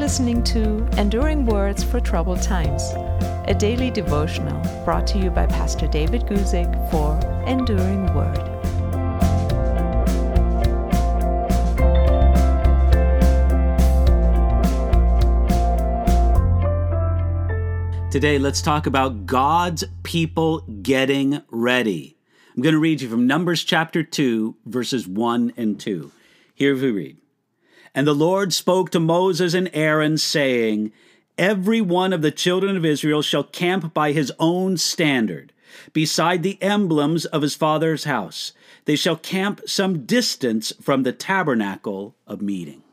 listening to Enduring Words for Troubled Times, a daily devotional brought to you by Pastor David Guzik for Enduring Word. Today, let's talk about God's people getting ready. I'm going to read you from Numbers chapter 2, verses 1 and 2. Here we read, "And the Lord spoke to Moses and Aaron, saying, Every one of the children of Israel shall camp by his own standard, beside the emblems of his father's house. They shall camp some distance from the tabernacle of meeting."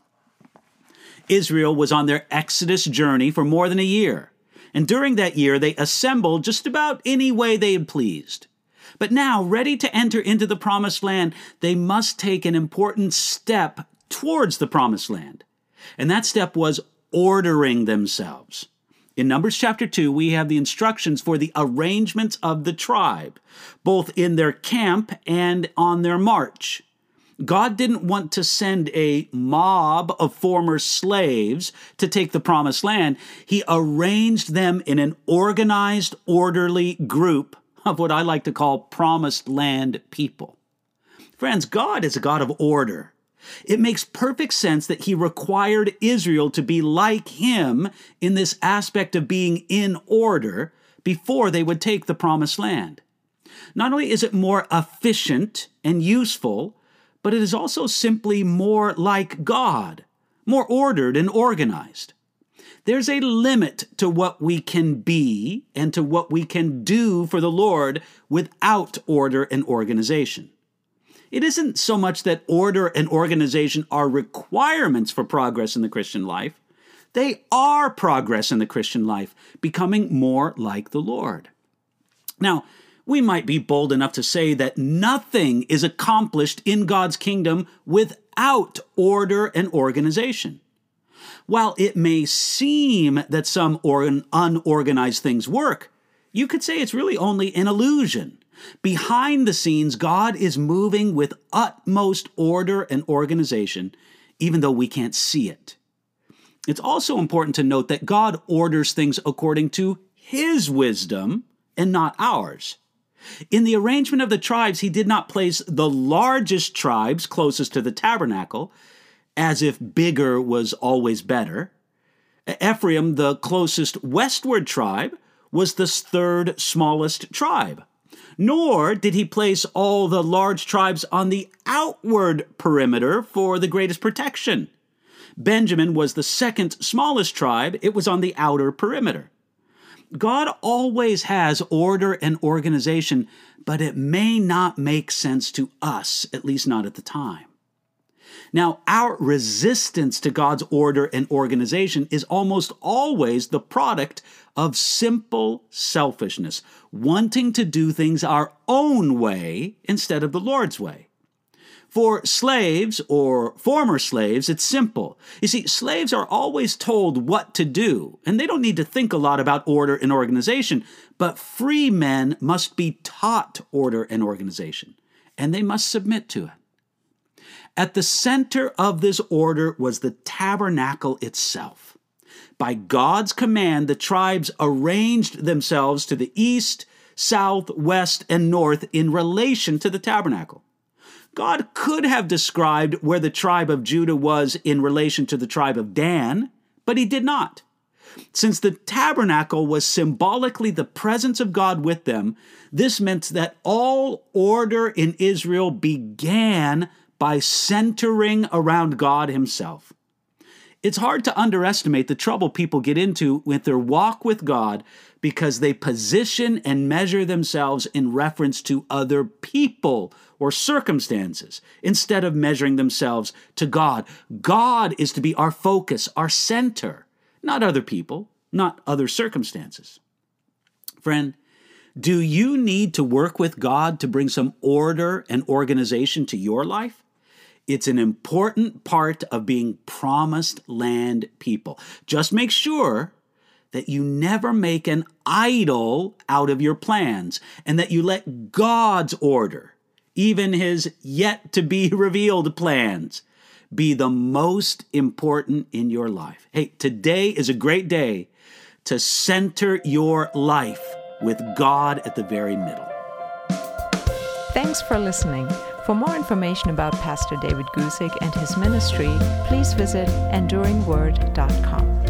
Israel was on their Exodus journey for more than a year. And during that year, they assembled just about any way they had pleased. But now, ready to enter into the promised land, they must take an important step towards the promised land. And that step was ordering themselves. In Numbers chapter 2, we have the instructions for the arrangements of the tribe, both in their camp and on their march. God didn't want to send a mob of former slaves to take the promised land. He arranged them in an organized, orderly group of what I like to call promised land people. Friends, God is a God of order. It makes perfect sense that he required Israel to be like him in this aspect of being in order before they would take the promised land. Not only is it more efficient and useful, but it is also simply more like God, more ordered and organized. There's a limit to what we can be and to what we can do for the Lord without order and organization. It isn't so much that order and organization are requirements for progress in the Christian life. They are progress in the Christian life, becoming more like the Lord. Now, we might be bold enough to say that nothing is accomplished in God's kingdom without order and organization. While it may seem that some unorganized things work, you could say it's really only an illusion. Behind the scenes, God is moving with utmost order and organization, even though we can't see it. It's also important to note that God orders things according to his wisdom and not ours. In the arrangement of the tribes, he did not place the largest tribes closest to the tabernacle, as if bigger was always better. Ephraim, the closest westward tribe, was the third smallest tribe. Nor did he place all the large tribes on the outward perimeter for the greatest protection. Benjamin was the second smallest tribe. It was on the outer perimeter. God always has order and organization, but it may not make sense to us, at least not at the time. Now, our resistance to God's order and organization is almost always the product of simple selfishness, wanting to do things our own way instead of the Lord's way. For slaves or former slaves, it's simple. You see, slaves are always told what to do, and they don't need to think a lot about order and organization, but free men must be taught order and organization, and they must submit to it. At the center of this order was the tabernacle itself. By God's command, the tribes arranged themselves to the east, south, west, and north in relation to the tabernacle. God could have described where the tribe of Judah was in relation to the tribe of Dan, but he did not. Since the tabernacle was symbolically the presence of God with them, this meant that all order in Israel began by centering around God himself. It's hard to underestimate the trouble people get into with their walk with God because they position and measure themselves in reference to other people or circumstances instead of measuring themselves to God. God is to be our focus, our center, not other people, not other circumstances. Friend, do you need to work with God to bring some order and organization to your life? It's an important part of being promised land people. Just make sure that you never make an idol out of your plans and that you let God's order, even his yet to be revealed plans, be the most important in your life. Hey, today is a great day to center your life with God at the very middle. Thanks for listening. For more information about Pastor David Guzik and his ministry, please visit enduringword.com.